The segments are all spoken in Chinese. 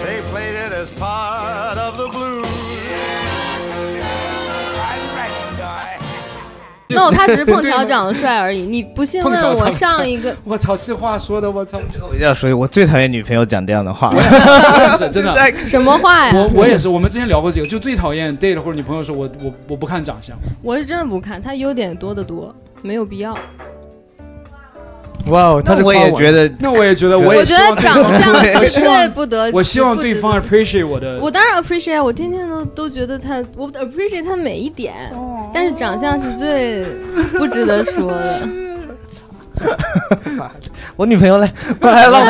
They played it as part of the blues. no， 他只是碰巧长得帅而已。你不信问我上一个， 我操，这话说的，我操！ 我要说，我最讨厌女朋友讲这样的话。 是真的。 什么话呀？ 我也是，我们之前聊过这个，就最讨厌 date 或者女朋友说我不看长相。 我是真的不看，他优点多得多，没有必要。 哇，他我也觉得， 那我也觉得， 我觉得长相是最不得。 我希望对方 appreciate 我的。 我当然 appreciate， 我天天都觉得我 appreciate 他每一点，但是长相是最不值得说的。 我女朋友来，过来浪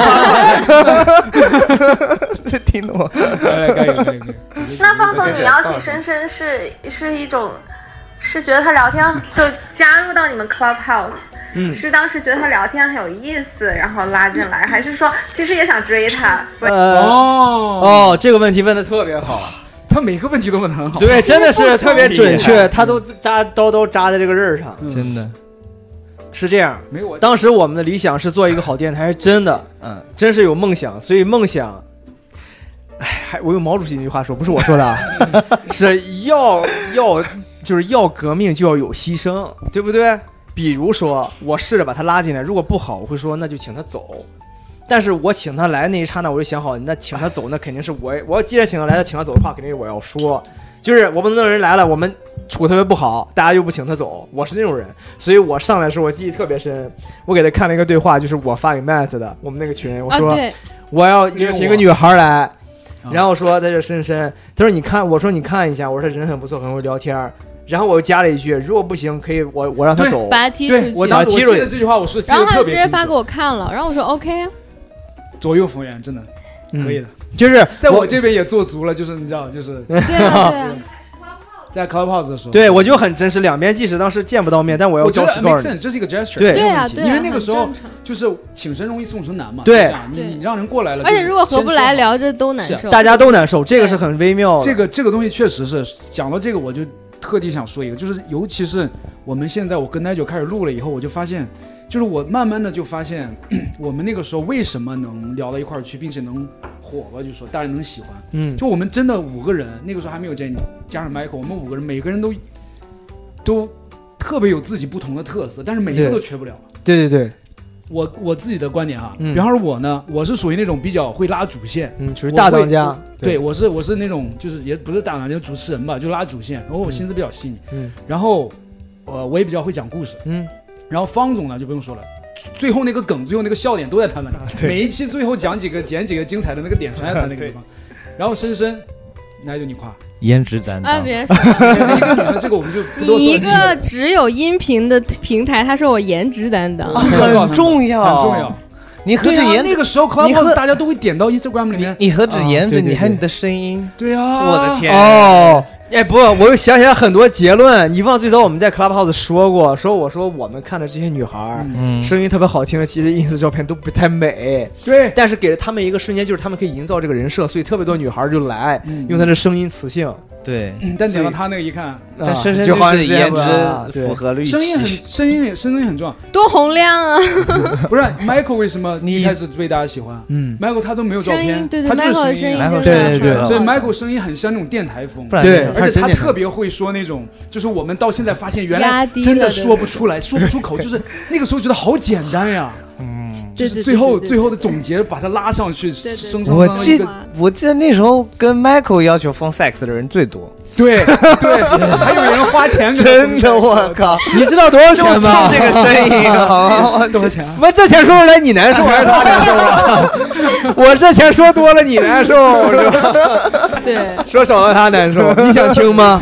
吧。听懂我？ 可以。 那方总，你邀请深深是一种，是觉得他聊天就加入到你们 Clubhouse。是当时觉得他聊天很有意思，然后拉进来，还是说其实也想追他？ 这个问题问的特别好， 他每个问题都问得很好， 对，真的是特别准确，他都刀扎在这个刃上， 真的是这样。当时我们的理想是做一个好电台，是真的，真是有梦想，所以梦想，我用毛主席那句话说，不是我说的啊，是就是要革命就要有牺牲，对不对？比如说我试着把他拉进来，如果不好我会说那就请他走，但是我请他来那一刹那我就想好，那请他走那肯定是我要既然请他来请他走的话肯定是我要说，就是我不能让人来了我们处特别不好大家又不请他走，我是那种人，所以我上来的时候我记忆特别深，我给他看了一个对话，就是我发给 Matt 的我们那个群，我说我要邀请一个女孩来，然后说在这深深，他说你看，我说你看一下，我说他人很不错很会聊天，然后我又加了一句，如果不行可以我让他走， 把他踢出去。 我当时我记得这句话，我说记得特别清楚。 然后他直接发给我看了，然后我说 OK 啊， 左右逢源，真的可以的。 就是在我这边也做足了，就是你知道，就是对啊， 在 Clubhouse 的时候， 对我就很真实，两边即使当时见不到面，但我要照实告诉你， 这是一个 gesture， 对啊， 因为那个时候就是请神容易送神难嘛， 对， 你让人过来了， 而且如果合不来聊着都难受， 大家都难受，这个是很微妙的。 这个东西确实是讲到这个，我就特地想说一个，就是尤其是我们现在我跟Nigel开始录了以后，我就发现，就是我慢慢的就发现，我们那个时候为什么能聊到一块儿去，并且能火吧，就说大家能喜欢，就我们真的5个人，那个时候还没有Jenny加上 Michael， 我们5个人每个人都特别有自己不同的特色，但是每一个都缺不了。 对， 我自己的观点哈，比方说我呢，我是属于那种比较会拉主线， 属于大当家。 对，我是那种就是也不是大当家，主持人吧，就拉主线，然后我心思比较细腻，然后我也比较会讲故事，然后方总呢就不用说了。最后那个梗，最后那个笑点都在他们，每一期最后剪几个精彩的那个点全在他那个地方。然后深深，那就你夸颜值担当， 别说也是一个女生，这个我们就不多说。 你一个只有音频的平台，他说我颜值担当， 很重要， 很重要。 你何止颜值， 那个时候 Clubhouse 大家都会点到 Instagram 里面， 你何止颜值，你还有你的声音。 对啊， 我的天哦。不，我又想起来很多结论。你忘最早我们在 Clubhouse 说过，我说我们看的这些女孩，声音特别好听的，其实 ins 照片都不太美。 对， 但是给了他们一个瞬间，就是他们可以营造这个人设，所以特别多女孩就来用她的声音磁性。 对， 但点到他那个一看， 但深深就是颜值符合了预期， 声音很重要， 多洪亮啊！ 不是 Michael 为什么你一开始被大家喜欢？Michael 他都没有照片， 对他就是声音， 对， 所以 Michael 声音很像那种电台风， 对， 而且他特别会说那种，就是我们到现在发现原来真的说不出来，说不出口，就是那个时候觉得好简单呀。就是最后的总结，把他拉上去， 我记得那时候跟 Michael 要求phone sex 的人最多。 对，还有人花钱， 真的，我靠！ 你知道多少钱吗？ 这个声音， 多少钱？ 我这钱说出来你难受还是他难受啊？我这钱说多了你难受，是吧？ 对， 说少了他难受。你想听吗？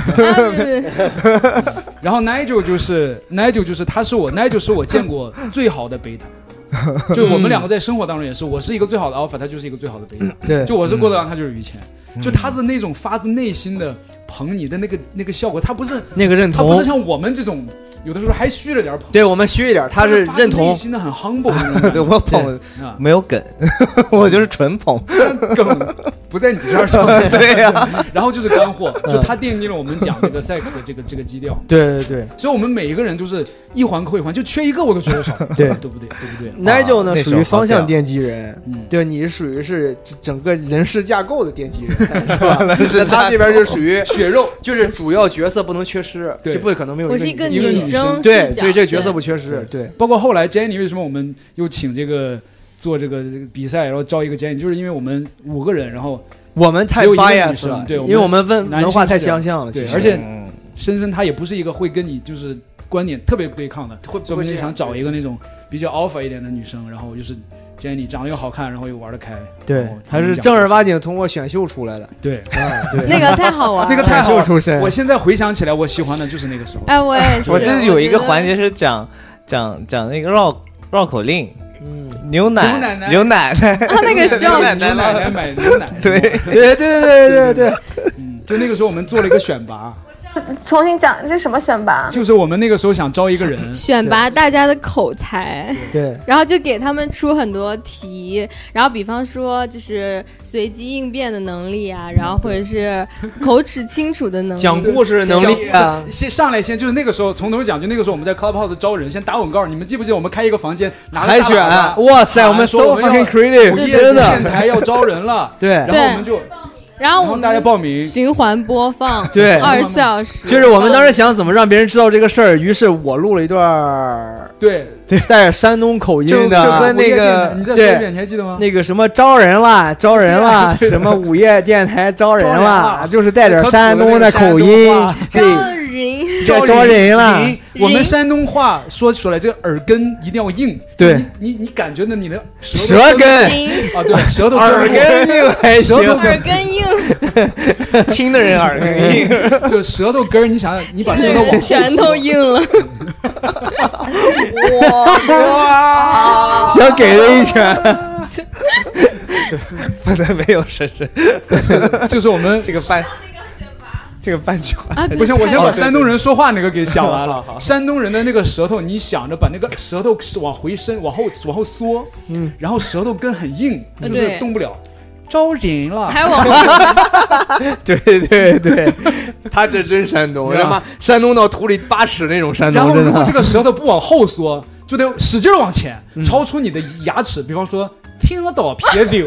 然后 Nigel 就是Nigel 是我见过最好的贝塔。就我们两个在生活当中也是，我是一个最好的 alpha， 他就是一个最好的贝塔。 对， 就我是郭德纲，他就是于谦。就他是那种发自内心的捧你的那个效果，他不是那个认同， 他不是像我们这种有的时候还虚了点捧。 对，我们虚一点，他是认同， 内心的很 humble。 对，我捧没有梗，我就是纯捧。 不在你这儿上。 对呀， 然后就是干货，就他奠定了我们讲这个 sex 的这个基调。 对对对， 所以我们每一个人都是一环扣一环，就缺一个我都觉得少。 对对不对？对不对 ？Nigel 呢属于方向奠基人，对，你属于是整个人事架构的奠基人，是吧？那他这边就属于血肉， 就是主要角色不能缺失，就不可能没有我是一个女生， 对，所以这个角色不缺失。对， 包括后来 Jenny 为什么我们又请这个做这个比赛，然后招一个 Jenny， 就是因为我们5个人，然后我们太 bias 了， 对， 因为我们文化太相像了， 对，而且深深他也不是一个会跟你就是观点特别对抗的，所以我们就想找一个那种比较 alpha 一点的女生，然后就是 Jenny 长得又好看，然后又玩得开， 对，她是正儿八经通过选秀出来的， 对， 对，那个太好玩了， 那个太好出身。 我现在回想起来，我喜欢的就是那个时候。 哎，我也是。 我这有一个环节是讲那个绕口令。牛奶奶， 啊，那个笑死，牛奶奶买牛奶， 对， 就那个时候我们做了一个选拔。 重新讲，这是什么选拔？ 就是我们那个时候想招一个人， 选拔大家的口才， 对， 然后就给他们出很多题，然后比方说就是随机应变的能力啊，然后或者是口齿清楚的能力， 讲故事的能力啊。 先上来就是那个时候从头讲，就那个时候我们在 Clubhouse 招人，先打广告。你们记不记得我们开一个房间海选？哇塞，我们 so fucking creative， 真的， 电台要招人了， 对， 然后我们就。 然后我们大家报名循环播放， 对 ，24小时。 就是我们当时想怎么让别人知道这个事儿，于是我录了一段， 对， 带着山东口音的， 就跟那个你再说一遍，你还记得吗？ 那个什么招人了，什么午夜电台招人了，就是带点山东的口音，招人了。 我们山东话说出来，这个耳根一定要硬。 对， 你感觉呢？你的舌根啊，对，舌头耳根硬还行， 耳根硬， 听的人耳根硬， 就舌头根，你想想，你把舌头往后， 拳头硬了。 哇！想给了一拳， 不能没有深深， 就是我们这个半句话不行，我先把山东人说话那个给想完了。山东人的那个舌头，你想着把那个舌头往回伸，往后缩，然后舌头根很硬，就是动不了。招人了， 还往后。 对，他这真山东，他妈山东到土里8尺那种山东。 然后如果这个舌头不往后缩，就得使劲往前，超出你的牙齿。比方说，听到撇丢。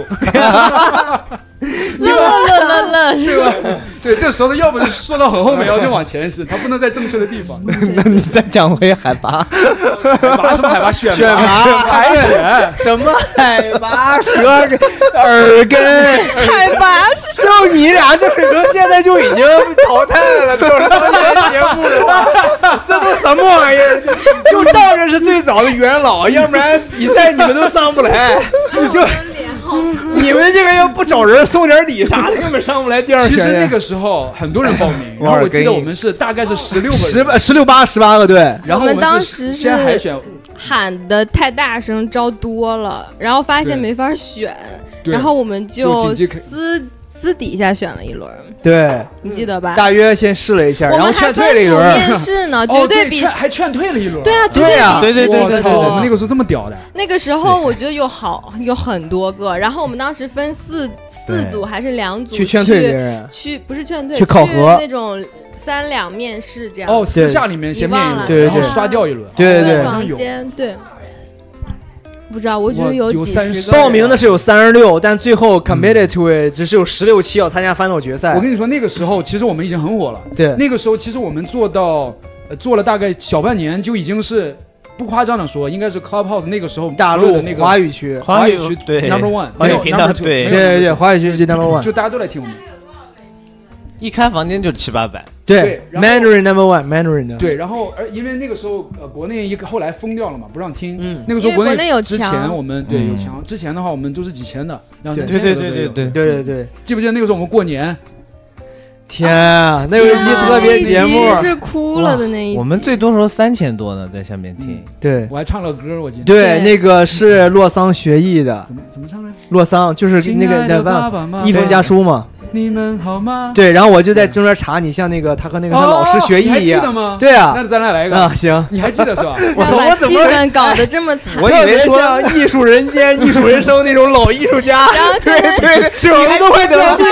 乐是吧？ 对，这舌头要不就缩到很后面，要就往前是，它不能在正确的地方。 那你再讲回海拔， 什么海拔？选拔海选什么海拔？舌根耳根海拔是就你俩这水平，现在就已经淘汰了。这种节目的话，这都什么玩意儿？就仗着是最早的元老，要不然比赛你们都上不来。就你们这个要不找人送点礼啥的，根本上不来第二圈。 其实那个时候很多人报名，然后我记得我们是大概是16个 ，18个队。 然后我们当时先海选， 喊的太大声，招多了，然后发现没法选，然后我们就私底下选了一轮。 对， 你记得吧？ 大约先试了一下，然后劝退了一轮。 面试呢，绝对比还劝退了一轮。 对啊，绝对比我们那个时候这么屌的。 那个时候我觉得有很多个，然后我们当时分四组还是2组去劝退别人， 不是劝退， 去考核那种3两面试这样。 哦，私下里面先面一轮， 对， 然后刷掉一轮。 对， 好像有。 对。不知道，我觉得有 30 报名的是有36，但最后 committed to it 只是有16期要参加final决赛。 我跟你说，那个时候其实我们已经很火了。 对， 那个时候其实我们做了大概小半年，就已经是不夸张的说，应该是 Clubhouse 那个时候大陆的那个华语区对 number one， number two， 对，华语区是 number one， 就大家都来听我们。 一开房间就700-800， 对 ，Mandarin number one，Mandarin 的。 对，然后因为那个时候国内后来封掉了嘛，不让听。那个时候国内有之前我们对有墙，之前的话我们都是几千的，2000的对。 记不记得那个时候我们过年？ 天啊，那有一期特别节目是哭了的那一集。 我们最多时候3000多呢，在下面听。 对， 我还唱了歌，我记得。 对，那个是洛桑学艺的。 怎么唱来？ 洛桑就是那个一封家书嘛。 你们好吗？ 对，然后我就在中间查你，像那个他和那个他老师学艺一样。 你还记得吗？ 对啊， 那咱俩来一个啊，行， 你还记得是吧？ 我怎么气氛搞得这么惨？ 我以为说艺术人间、艺术人生那种老艺术家，对，什么都会得第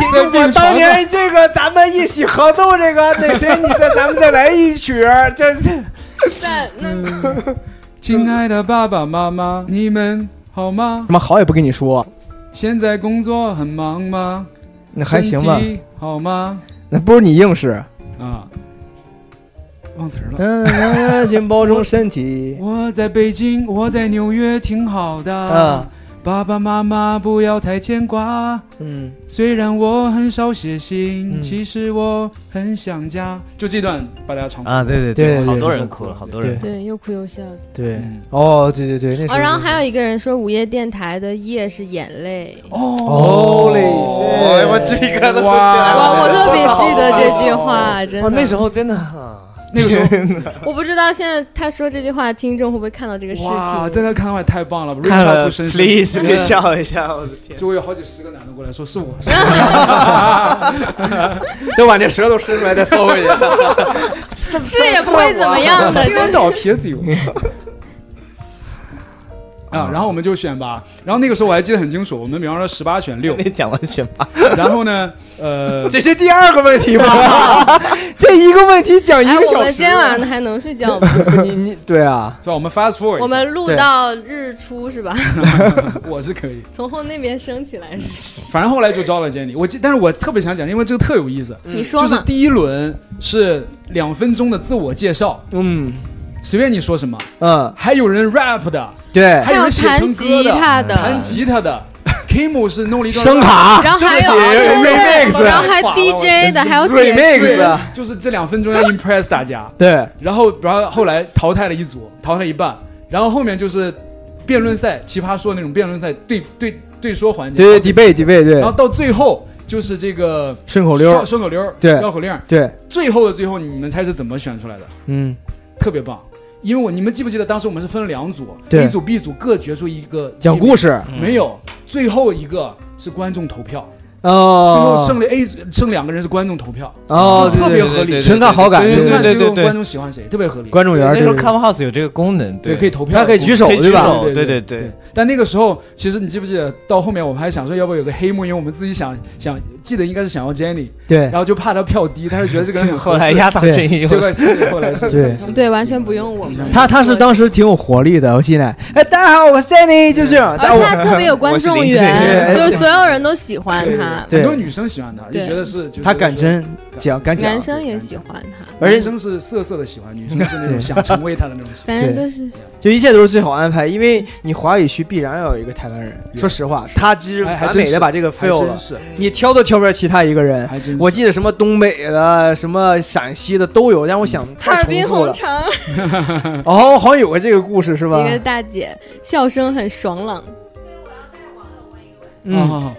我当年这个咱们一起合奏这个那谁，咱们再来一曲，这在那。 亲爱的爸爸妈妈，你们好吗？ 什么好也不跟你说。 现在工作很忙吗？ 那还行吧。 身体好吗？ 那不是你硬是啊。忘词了。 请保重身体。 我在北京，我在纽约，挺好的。爸爸妈妈不要太牵挂。虽然我很少写信，其实我很想家。就这段把大家唱啊，对，好多人哭了，好多人对，又哭又笑。 对，哦，对，那时候。 然后还有一个人说，午夜电台的夜是眼泪。 哦嘞， 我鸡皮疙瘩都起来了。我特别记得这句话，真的。 那时候真的。 那个时候我不知道现在他说这句话听众会不会看到这个视频。 哇，真的看到也太棒了， 看了 please 别叫一下，我的天， 就会有好几十个男的过来说是我。 都把那舌头伸出来再缩回去。 是也不会怎么样的， 天倒撇子油。然后我们就选吧。然后那个时候我还记得很清楚，我们比方说18选6， 你讲完选8。 然后呢， 这是第2个问题吗？这一个问题讲1个小时。 我们今天晚上还能睡觉吗？ 你对啊， 是吧？我们 fast forward， 我们录到日出是吧？ 我是可以从后那边升起来。 反正后来就招了Jenny，但是我特别想讲，因为这个特有意思。 你说就是第一轮是2分钟的自我介绍，随便你说什么，还有人 rap 的， 对， 还有人写成歌的， 弹吉他的 ，Kim 是弄了一段声卡， 然后还有 remix， 然后还 DJ 的，还有写 remix， 就是这2分钟要 impress 大家， 对， 然后后来淘汰了一组，淘汰了一半，然后后面就是辩论赛，奇葩说那种辩论赛对说环节， 对 debate 对， 然后到最后就是这个顺口溜， 对，绕口令， 对， 最后的最后，你们猜是怎么选出来的？特别棒。因为你们记不记得当时我们是分了2组 ，A 组 B 组各决出一个讲故事， 没有，最后一个是观众投票。 最后剩2个人是观众投票，特别合理， 纯看好感， 对，观众喜欢谁，特别合理。 观众缘那时候 Clubhouse 有这个功能， 对，可以投票， 他可以举手，对吧？ 对。但那个时候，其实你记不记得，到后面我们还想说，要不要有个黑幕，因为我们自己想记得应该是想要 Jenny， 对， 然后就怕他票低，他就觉得这个人很后来压倒性， 结果后来是对，完全不用我们。 他是当时挺有活力的，我记得，哎，大家好，我是 Jenny，就这样。 而且他特别有观众缘，就是所有人都喜欢他， 很多女生喜欢他，就觉得是他敢真讲，敢讲， 男生也喜欢他， 而男生是色的喜欢，女生是那种想成为他的那种喜欢， 反正都是， 就一切都是最好安排，因为你华语区必然要有一个台湾人。说实话，他其实完美的把这个 fill 了，你挑都挑不出来其他一个人。我记得什么东北的、什么陕西的都有，但我想太重复了。哦，好像有个这个故事是吧？ 一个大姐笑声很爽朗。 所以我要带网友问一问。 好。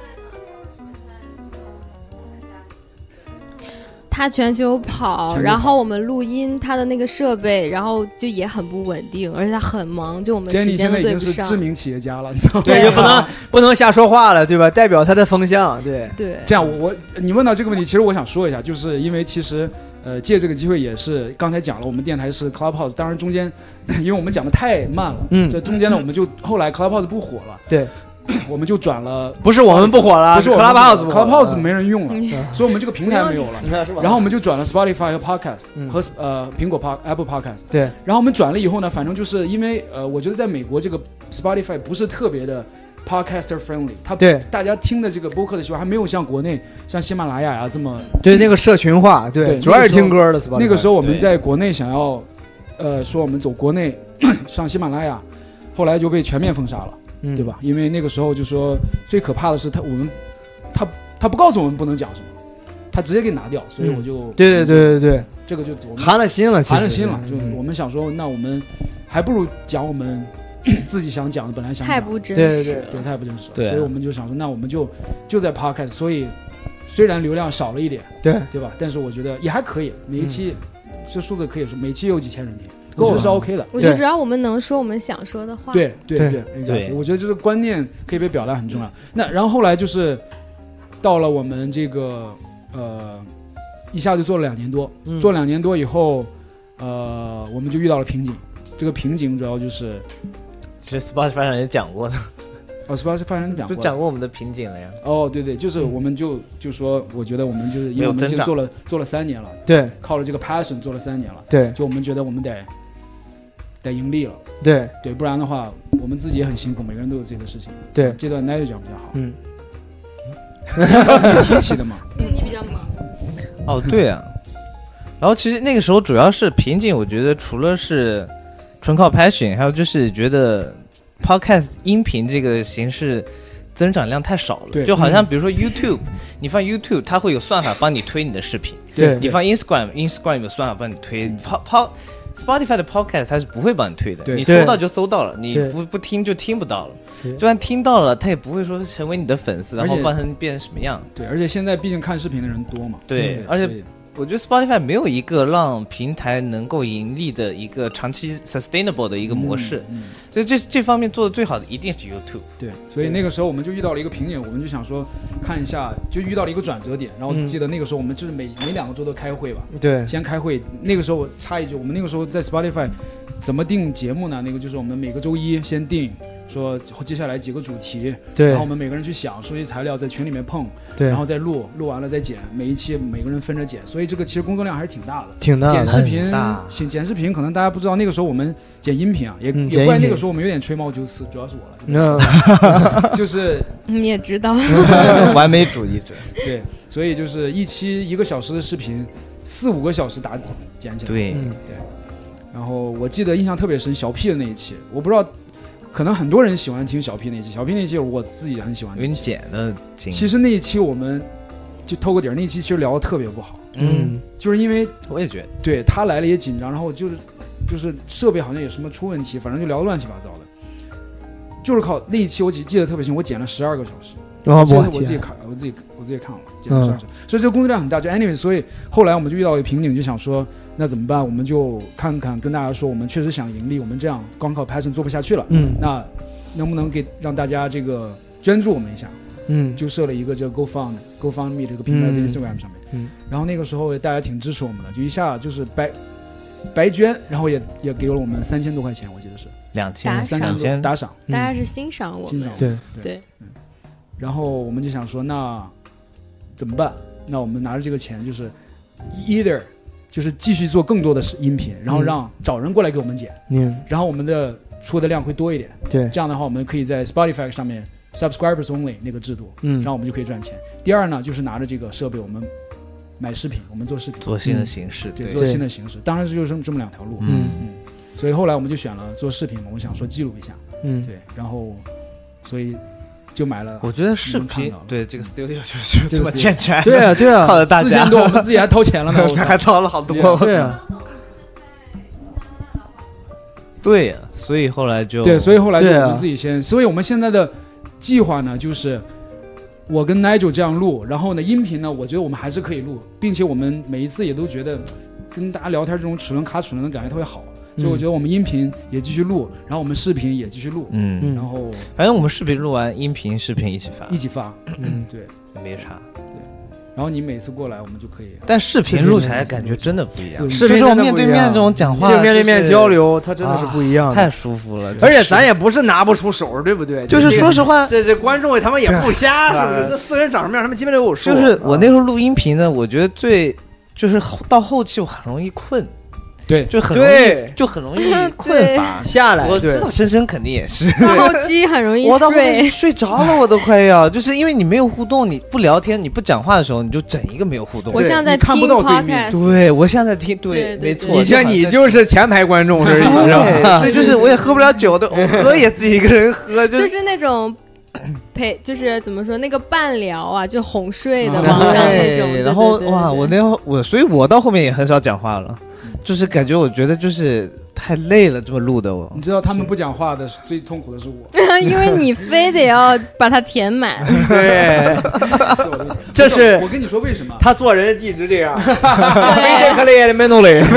他全球跑，然后我们录音，他的那个设备，然后就也很不稳定，而且他很忙，就我们时间都对不上。Jenny 现在已经是知名企业家了，你知道吗？ 对，就不能瞎说话了，对吧？代表他的风向，对。 这样，你问到这个问题，其实我想说一下，就是因为其实借这个机会也是刚才讲了，我们电台是 Clubhouse， 当然中间因为我们讲的太慢了，这中间呢我们就后来 Clubhouse 不火了， 对。 我们就转了， 不是我们不火了， 不是 Clubhouse 没人用了，所以我们这个平台没有了。然后我们就转了 Spotify 和 Podcast 和苹果 Apple Podcast。 对。 然后我们转了以后呢，反正就是因为我觉得在美国这个 Spotify 不是特别的 Podcaster friendly， 它对大家听的这个播客的习惯还没有像国内像喜马拉雅呀这么对那个社群化，对，主要是听歌的 Spotify。 那个时候我们在国内想要说我们走国内上喜马拉雅，后来就被全面封杀了。对吧？因为那个时候就说最可怕的是他不告诉我们不能讲什么，他直接给拿掉，所以我就对， 这个就我们寒了心了， 就我们想说，那我们还不如讲我们自己想讲的，本来想讲太不真实， 对，太不真实， 对， 所以我们就想说，那我们就在 Podcast， 所以虽然流量少了一点，对吧？但是我觉得也还可以，每一期这数字可以说每期有几千人听。我觉得是 OK 的， 我觉得只要我们能说我们想说的话， 对，我觉得就是观念可以被表达很重要。那然后后来就是到了我们这个一下就做了2年多，做2年多以后，我们就遇到了瓶颈。这个瓶颈主要就是， 其实 Spotify 上也讲过的， Spotify 讲过， 就讲过我们的瓶颈了呀。 哦，对对，就是我们就说，我觉得我们就是因为我们已经做了3年了， 对， 靠了这个 passion 做了3年了， 对， 就我们觉得我们得盈利了， 对， 不然的话我们自己也很辛苦，每个人都有自己的事情， 对， 这段 Nigel 讲比较好， 你提起的嘛， 你比较忙。 哦，对啊，然后其实那个时候主要是瓶颈，我觉得除了是纯靠 passion， 还有就是觉得 podcast 音频这个形式增长量太少了，就好像比如说 YouTube，你放 YouTube 它会有算法帮你推你的视频， 对， 你放 Instagram 有算法帮你推Spotify 的 podcast 它是不会帮你推的，你搜到就搜到了，你不听就听不到了，就算听到了它也不会说成为你的粉丝，然后帮它变成什么样。 对，而且现在毕竟看视频的人多嘛， 对，而且我觉得 Spotify 没有一个让平台能够盈利的一个长期 sustainable 的一个模式，所以这方面做的最好的一定是 YouTube。 对，所以那个时候我们就遇到了一个瓶颈，我们就想说看一下，就遇到了一个转折点。然后记得那个时候我们就是每2个周都开会吧， 对， 先开会。那个时候我插一句，我们那个时候在 Spotify 怎么定节目呢？那个就是我们每个周一先定。说接下来几个主题， 对， 然后我们每个人去想，收集材料，在群里面碰， 对， 然后再录完了再剪，每一期每个人分着剪，所以这个其实工作量还是挺大的。剪视频可能大家不知道，那个时候我们剪音频啊，也怪那个时候我们有点吹毛求疵，主要是我了，就是你也知道， 完美主义者。 对，所以就是一期1个小时的视频，4-5个小时打底剪起来。 对， 然后我记得印象特别深，小 P 的那一期，我不知道。可能很多人喜欢听小 P 那期，小 P 那期我自己很喜欢。 因为你剪的， 其实那一期我们就透个底儿，那一期其实聊得特别不好。就是因为我也觉得， 对他来了也紧张，然后就是设备好像有什么出问题，反正就聊得乱七八糟的。就是靠那一期我记得特别清，我剪了12个小时。我自己看了，剪了12小时，所以这个工作量很大。就 anyway， 所以后来我们就遇到一个瓶颈，就想说。那怎么办？我们就看看，跟大家说，我们确实想盈利，我们这样光靠 passion 做不下去了。那能不能让大家这个捐助我们一下？就设了一个这个 GoFundMe 这个平台在 Instagram 上面。然后那个时候大家挺支持我们的，就一下就是白捐，然后也给了我们3000多块钱，我记得是 2000 打赏。 大家是欣赏我们， 对。 然后我们就想说，那怎么办？那我们拿着这个钱，就是 either。就是继续做更多的音频，然后找人过来给我们剪，然后我们的出的量会多一点， 对， 这样的话我们可以在 Spotify 上面 subscribers only 那个制度，然后我们就可以赚钱。第二呢，就是拿着这个设备，我们买视频，我们做视频， 做新的形式， 对，做新的形式。当然就是这么2条路，所以后来我们就选了做视频嘛，我想说记录一下，对，然后所以。就买了， 我觉得视频对这个 studio 就这么建起来， 对啊， 靠着大家 ，4000多，我们自己还掏钱了呢， 还掏了好多， 对啊， 对呀，所以后来就我们自己先，所以我们现在的计划呢，就是我跟 Nigel 这样录，然后呢，音频呢，我觉得我们还是可以录，并且我们每一次也都觉得跟大家聊天这种齿轮卡齿轮的感觉特别好。所以我觉得我们音频也继续录，然后我们视频也继续录，然后反正我们视频录完，音频、视频一起发， 对， 没差， 对。然后你每次过来，我们就可以。 但视频录起来感觉真的不一样， 视频就是面对面这种讲话， 面对面交流，它真的是不一样， 太舒服了。 而且咱也不是拿不出手，对不对？ 就是说实话， 这观众他们也不瞎，是不是？这4人长什么样，他们基本都有数。 就是我那时候录音频呢，我觉得就是到后期我很容易困。 对， 就很容易困乏下来。 我知道深深肯定也是， 到后期很容易睡， 我到后面睡着了，我都快要，就是因为你没有互动，你不聊天，你不讲话的时候，你就整一个没有互动。 我现在在听 podcast， 对，我现在在听，对，没错。 你就是前排观众是吧？所以就是我也喝不了酒的，我喝也自己一个人喝， 就是那种。就是怎么说那个伴聊啊，就哄睡的网上那种。 然后哇，所以我到后面也很少讲话了。就是感觉我觉得就是太累了，这么录的我。 你知道他们不讲话的最痛苦的是我， 因为你非得要把它填满。 对，这是我跟你说为什么？ 他做人一直这样，非得可累的没弄累。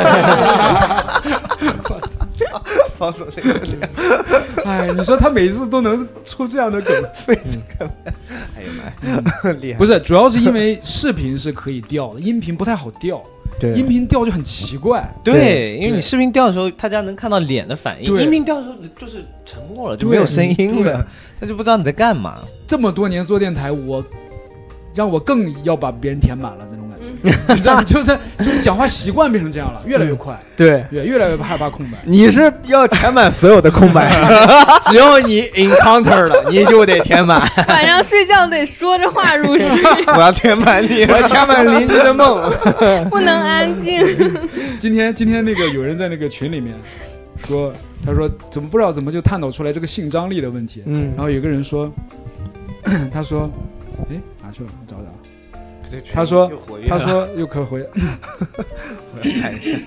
放手这个， 哎，你说他每次都能出这样的梗， 哎呀妈，厉害！ 不是，主要是因为视频是可以调的，音频不太好调。 对， 音频调就很奇怪。 对，因为你视频调的时候，大家能看到脸的反应，音频调的时候就是沉默了，就没有声音了，他就不知道你在干嘛。 这么多年做电台，让我更要把别人填满了那种感觉，你知道，就是讲话习惯变成这样了，越来越快， 对， 越来越害怕空白。 你是要填满所有的空白，只要你 encounter 了，你就得填满。 晚上睡觉得说着话入睡， 我要填满你， 我要填满邻居的梦， 不能安静。 今天那个有人在那个群里面说，他说怎么不知道怎么就探讨出来这个性张力的问题，然后有个人说，他说，哎，哪去了？我找找。他说又可回， 我要看一下。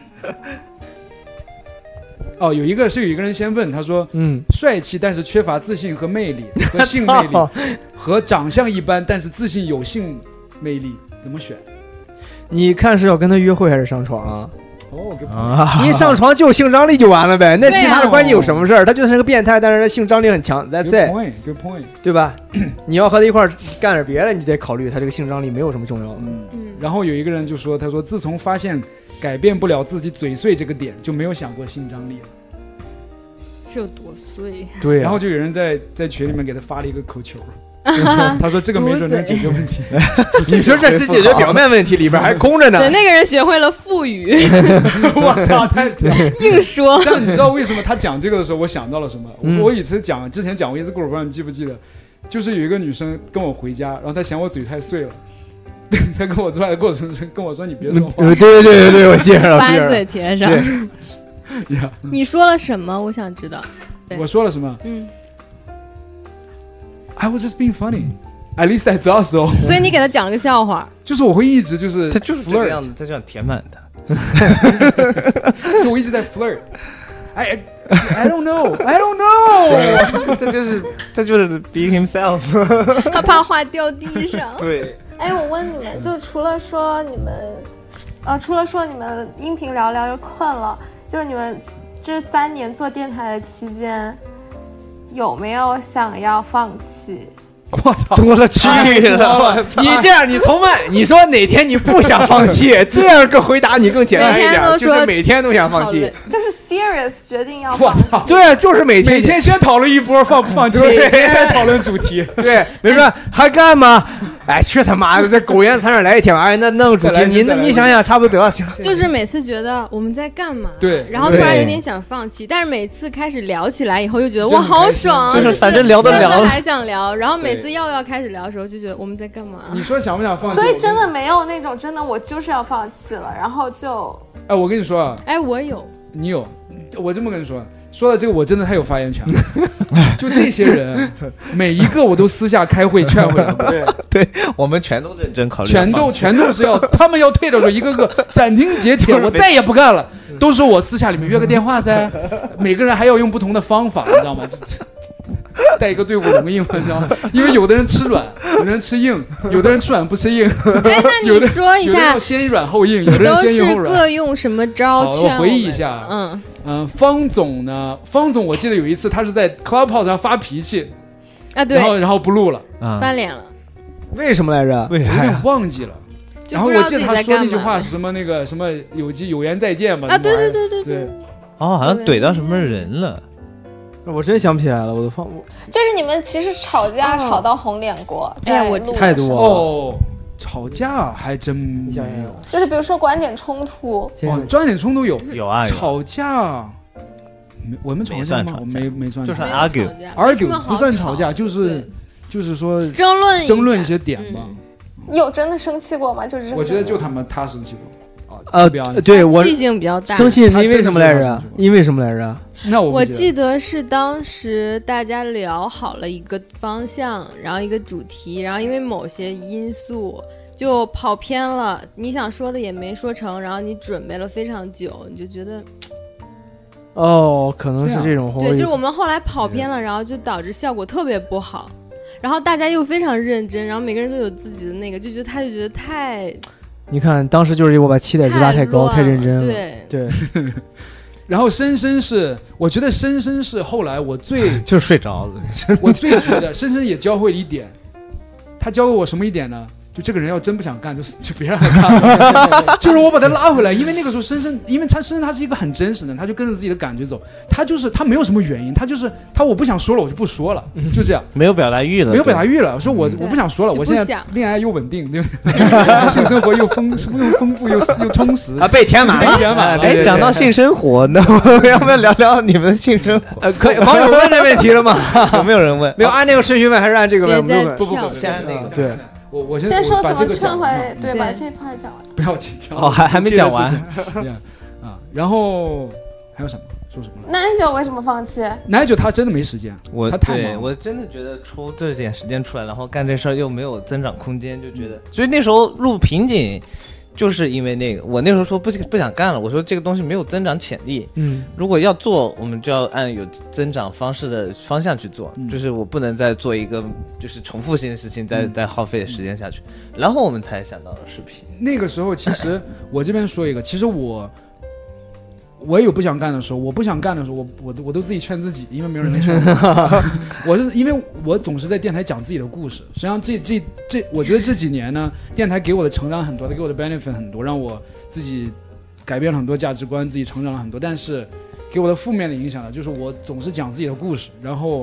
哦，有一个人先问，他说，帅气但是缺乏自信和魅力，和性魅力，和长相一般但是自信有性魅力，怎么选？ 你看是要跟他约会还是上床啊？ 哦， 你上床就有性张力就完了呗，那其他的关你有什么事儿？他就是个变态，但是他性张力很强 ，That's it，good point， 对吧？你要和他一块儿干点别的，你得考虑他这个性张力没有什么重要。 然后有一个人就说，他说自从发现改变不了自己嘴碎这个点，就没有想过性张力了。 是有多碎？ 对、 然后就有人在群里面给他发了一个口球。他说这个没准能解决问题。 你说这是解决表面问题，里边还空着呢。 对，那个人学会了腹语。 我操，太硬说。 但你知道为什么他讲这个的时候，我想到了什么？我之前讲过一次故事，不知道你记不记得？就是有一个女生跟我回家，然后她嫌我嘴太碎了。她跟我出来的过程中跟我说：“你别说话。” 对，我记着了。 把嘴贴上。你说了什么？我想知道。 我说了什么？I was just being funny. At least I thought so. 所以你给他讲了个笑话， 就是我会一直就是他就是这个样子，他这样填满他。 就我一直在 flirt. I don't know. 他就是 be himself. 他怕话掉地上。 对。 哎，我问你们，就除了说你们音频聊聊就困了，就你们这3年做电台的期间。有没有想要放弃？ 我操， 多了去了！ 你这样，你重问，你说哪天你不想放弃？这样个回答你更简单一点，就是每天都想放弃， 就是 serious 决定要放弃。 对，就是每天先讨论一波放不放弃，每天再讨论主题。 对，比如说还干嘛？哎，去他妈的，在苟延残喘来一天，哎，那弄主题，你想想，差不多得了。 就是每次觉得我们在干嘛， 对， 然后突然有点想放弃，但是每次开始聊起来以后，又觉得哇好爽， 就是反正聊得了， 还想聊，然后每次要开始聊的时候，就觉得我们在干嘛？ 你说想不想放弃？ 所以真的没有那种真的我就是要放弃了，然后就…… 哎，我跟你说啊， 哎，我有， 你有，我这么跟你说。说到这个，我真的太有发言权了。就这些人，每一个我都私下开会劝回来。 对，我们全都认真考虑， 全都是要他们要退的时候，一个个斩钉截铁，我再也不干了。都说我私下里面约个电话噻，每个人还要用不同的方法，你知道吗？带一个队伍容易吗？你知道吗？因为有的人吃软，有的人吃硬，有的人吃软不吃硬。 哎，那你说一下， 有的要先软后硬，有的人先硬后软。 你都是各用什么招劝？ 我回忆一下，方总呢？方总，我记得有一次他是在 Clubhouse 上发脾气， 啊对， 然后不录了， 翻脸了。 为什么来着？ 我有点忘记了。然后我记得他说那句话是什么？那个什么有缘再见嘛？ 啊，对。 哦，好像怼到什么人了。 我真想不起来了，我都放过。 就是你们其实吵架吵到红脸过， 哎呀，我太多了哦。吵架还真没有， 就是比如说观点冲突， 观点冲突有啊。 吵架，我们吵架吗？我没算， 就是 argue 不算吵架，就是说争论一些点吧。 有真的生气过吗？就是我觉得就他生气过。 对，我气性比较大。 生气是因为什么来着？因为什么来着？ 那我记得是当时大家聊好了一个方向，然后一个主题，然后因为某些因素就跑偏了，你想说的也没说成，然后你准备了非常久，你就觉得可能是这种。 对，就是我们后来跑偏了，然后就导致效果特别不好，然后大家又非常认真，然后每个人都有自己的那个，就觉得太。 你看，当时就是我把期待值拉太高，太认真了。对。 然后深深是，我觉得深深是后来我最就是睡着了。 我最觉得深深也教会了一点，他教会我什么一点呢？ 就这个人要真不想干，就别让他干。就是我把他拉回来，因为那个时候深深，因为他是一个很真实的人，他就跟着自己的感觉走，他没有什么原因，他我不想说了我就不说了，就这样， 没有表达欲了， 我说我不想说了，我现在恋爱又稳定，对性生活又丰富又充实啊，被填满了。 哎，讲到性生活，那我们要不要聊聊你们的性生活？ 可以，网友问这问题了吗？ 有没有人问？ 没有按那个顺序问，还是按这个问？ 不， 先按那个。 对。 我先说怎么劝回，对，把这块讲完。 不要紧张哦，还没讲完啊。然后还有什么？说什么？ 奶酒为什么放弃？ 奶酒他真的没时间，他太忙了。 我真的觉得抽这点时间出来，然后干这事儿又没有增长空间，就觉得，所以那时候录瓶颈。就是因为那个，我那时候说不想干了，我说这个东西没有增长潜力，如果要做，我们就要按有增长方式的方向去做，就是我不能再做一个就是重复性的事情，再耗费时间下去，然后我们才想到了视频。 那个时候其实我这边说一个，其实我也有不想干的时候，我不想干的时候，我都自己劝自己，因为没有人能劝我。我是因为我总是在电台讲自己的故事。实际上这，我觉得这几年呢，电台给我的成长很多，它给我的 benefit 很多，让我自己改变了很多价值观，自己成长了很多。但是给我的负面的影响呢，就是我总是讲自己的故事，然后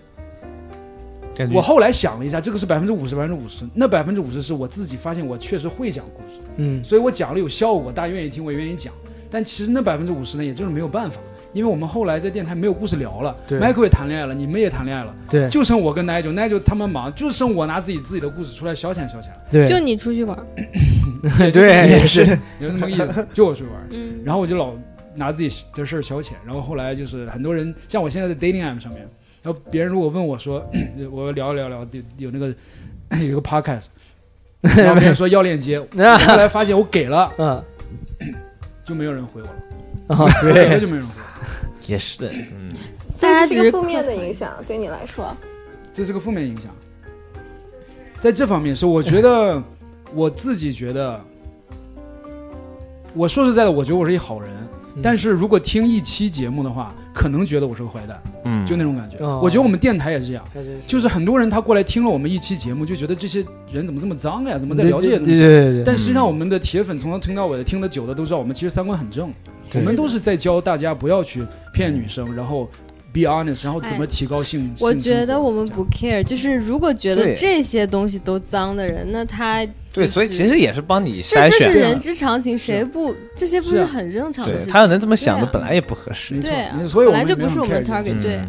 我后来想了一下，这个是50%，那50%是我自己发现我确实会讲故事，所以我讲了有效果，大家愿意听，我也愿意讲。但其实那50%呢，也就是没有办法，因为我们后来在电台没有故事聊了，Michael 也谈恋爱了，你们也谈恋爱了， 对， 就剩我跟奶酒他们忙，就剩我拿自己的故事出来消遣， 对， 就你出去玩， 对，也是有那么个意思，就我出去玩，然后我就老拿自己的事儿消遣，然后后来就是很多人像我现在的 dating app 上面，然后别人如果问我说，我聊有那个有一个 podcast， 然后别人说要链接，我后来发现我给了，就没有人回我了，对，就没有人回我。 也是的， 这是一个负面的影响，对你来说， 这是个负面影响。在这方面是，我觉得我自己觉得，我说实在的，我觉得我是一好人，但是如果听一期节目的话，可能觉得我是个坏蛋，就那种感觉。我觉得我们电台也是这样，就是很多人他过来听了我们一期节目，就觉得这些人怎么这么脏呀，怎么在聊这些东西？ 对。 但实际上，我们的铁粉从头听到尾的，听得久的都知道，我们其实三观很正，我们都是在教大家不要去骗女生，然后 be honest， 然后怎么提高性。 我觉得我们不 care， 就是如果觉得这些东西都脏的人，那他。 对，所以其实也是帮你筛选， 这是人之常情，谁不这些不是很正常的事情？ 他要能这么想的，本来也不合适。 对啊， 所以本来就不是我们 target， 对啊。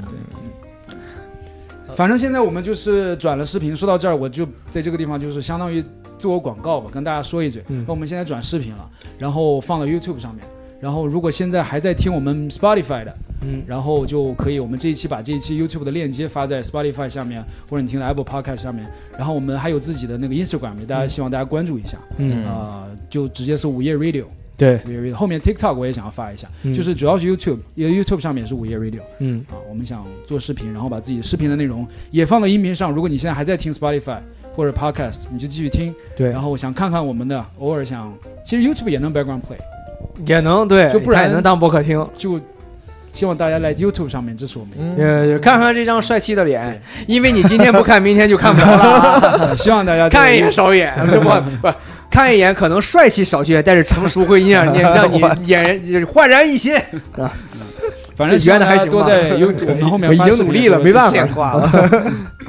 反正现在我们就是转了视频，说到这儿，我就在这个地方就是相当于自我广告吧，跟大家说一嘴。我们现在转视频了，然后放到 YouTube 上面。然后如果现在还在听我们 Spotify 的，然后就可以我们这一期把这一期 YouTube 的链接发在 Spotify 下面，或者你听的 Apple Podcast 上面。然后我们还有自己的那个 Instagram， 大家希望大家关注一下。就直接搜午夜 Radio。 对， 后面 TikTok 我也想要发一下，就是主要是 YouTube， 因为 YouTube 上面也是午夜 Radio。我们想做视频，然后把自己的视频的内容也放到音频上。如果你现在还在听 Spotify 或者 Podcast， 你就继续听。 对， 然后想看看我们的，偶尔想，其实 YouTube 也能 background play。 也能对， 就不然也能当播客听。 就希望大家来 YouTube 上面支持我们， 看看这张帅气的脸，因为你今天不看，明天就看不着了。 希望大家看一眼少一眼，不看一眼可能帅气少些，但是成熟会让你眼焕然一新啊。 反正圆的还行， 多在我们后面我已经努力了，没办法。